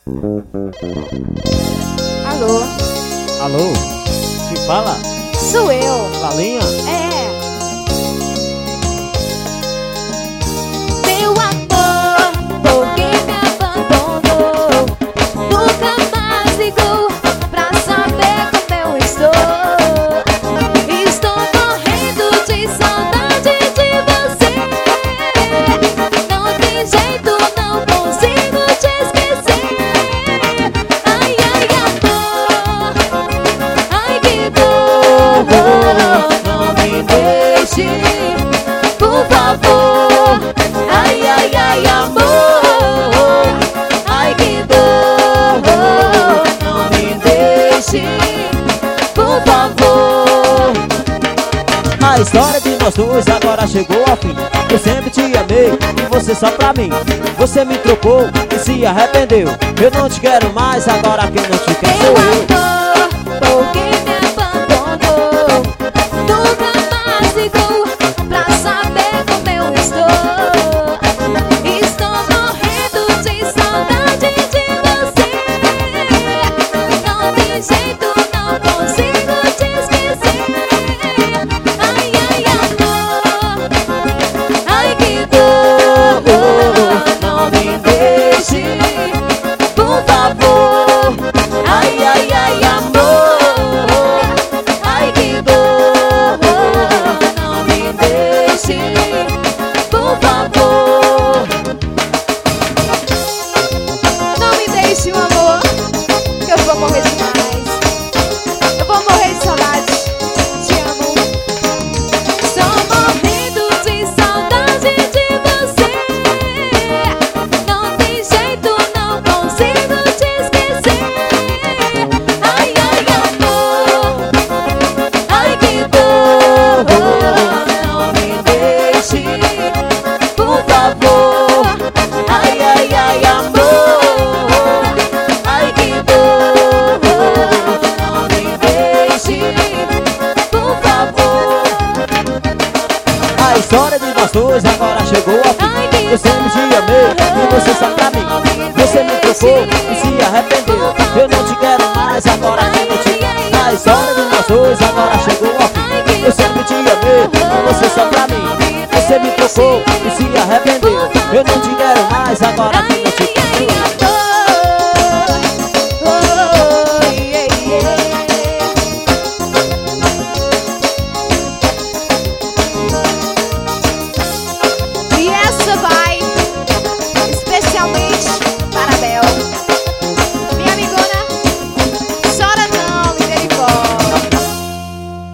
Alô? Alô? Quem fala? Sou eu. Lalinha? É. Meu amor, por que me abandonou? Nunca mais ligou pra saber como eu estou. Estou morrendo de saudade de você. Não tem jeito, não consigo te esquecer. Ai, ai, amor, ai que dor. Não me deixe, por favor. Ai, ai, ai, amor, ai que dor. Não me deixe, por favor. A história de nós dois agora chegou ao fim. Eu sempre te amei e você só pra mim. Você me trocou e se arrependeu. Eu não te quero mais, agora quem não te quer Meu sou eu. amor, por que me abandonou? Nunca mais ligou pra saber como eu estou. Estou morrendo de saudade de você. Não tem jeito, não consigo te esquecer. Ai, ai, amor, ai que dor. Não me deixe, por favor. Ai, ai, ai, amor, ai que dor. Não me deixe, por favor. Não me deixe, meu amor, que eu vou morrer demais. Eu vou morrer de saudade. Te amo. Estou morrendo de saudade de você. Não tem jeito, não consigo te esquecer. Ai, ai, amor, ai que dor. Não me deixe, por favor. Ai, ai, ai, amor, ai que dor. Não me deixe, por favor. A história de nós dois agora chegou ao fim. Ai, que Eu sempre te amei e você só pra mim. Você me trocou e se arrependeu. Eu não te quero mais, agora quem não te quer. A história de nós dois agora chegou ao fim. Eu sempre te amei e você só pra mim. Você me trocou e se arrependeu. Eu não te quero mais, agora quem não te quer.